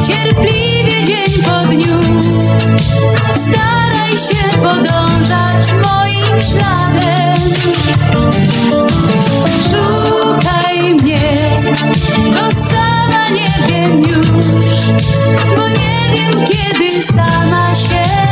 cierpliwie dzień po dniu. Staraj się podążać moim śladem. Szukaj mnie, bo sama nie wiem już, bo nie wiem kiedy sama się